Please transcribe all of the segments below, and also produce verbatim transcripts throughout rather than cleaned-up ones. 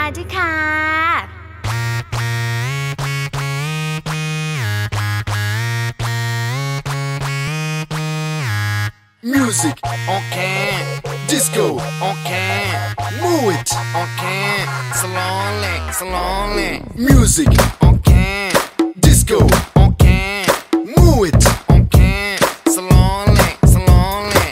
ด้วยค่ะ Music on can, disco on can, move it on can, slowly, slowly. Music on can, disco on can, move it on can, slowly, slowly.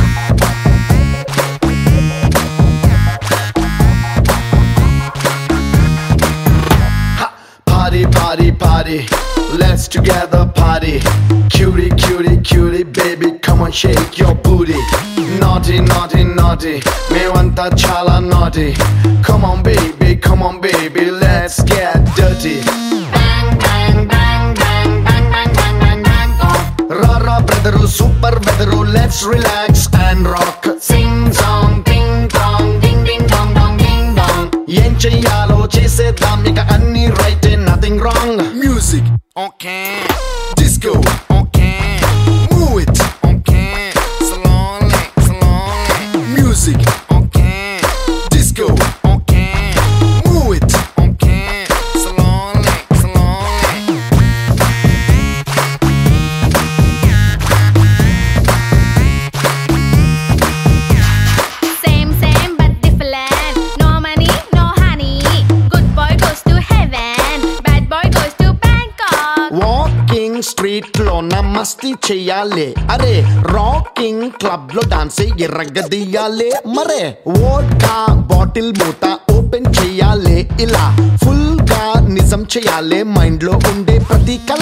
Ha, party, party, party. Let's together party. Cutie, cutie, cutie, baby, come on, shake your booty. Naughty, naughty, naughty, mevanta chala naughty. Come on, baby, come on, baby, let's get dirty. Bang, bang, bang, bang, bang, bang, bang, bang, bang, oh. Rara, brother, super weather, let's relax and rock. Sing song, ding dong, ding ding dong dong, ding dong. Yen cheyalo chesedam, ika anni right, nothing wrong. Music on can, disco on can, move it on can, slowly, slowly. Music on can, disco on can, move it on can, slowly, slowly. Same same but different. No money, no honey. Good boy goes to heaven. Bad boy goes to Bangkok. Walking street లో నమస్తే చెయ్యాలి అరే rocking club లో dance ఎర్రగదీయాలి మరే vodka bottle మూత open చెయ్యాలి ఇలా ఫుల్ గా నిజం చెయ్యాలి మైండ్ లో ఉండే ప్రతి కళ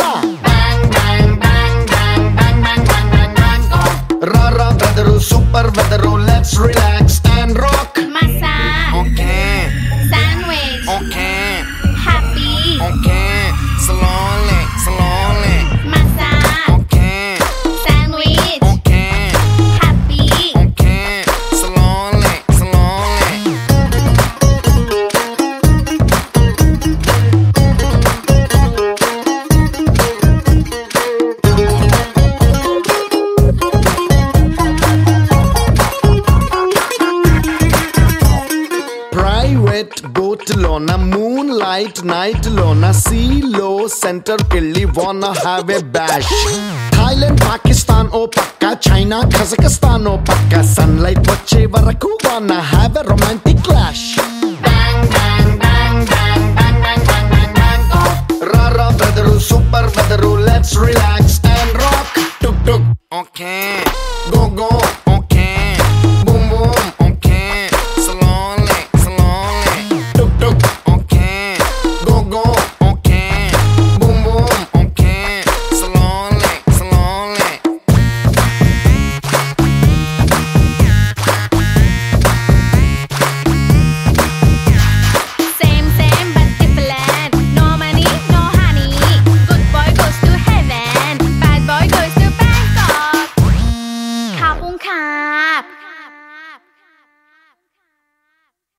రారా brother super weather let's relax and rock Masa, okay sandwich, okay happy, okay slowly slowly masa, okay sandwich, okay happy. okay slowly slowly private boat lona moonlight night lona sea low center kelli wanna have a bash Thailand Pakistan oh pakka China Kazakhstan oh pakka sunlight vache varaku wanna have a romantic clash bang bang bang bang bang bang bang bang bang oh rara brother super brother let's relax and rock tuk tuk okay go go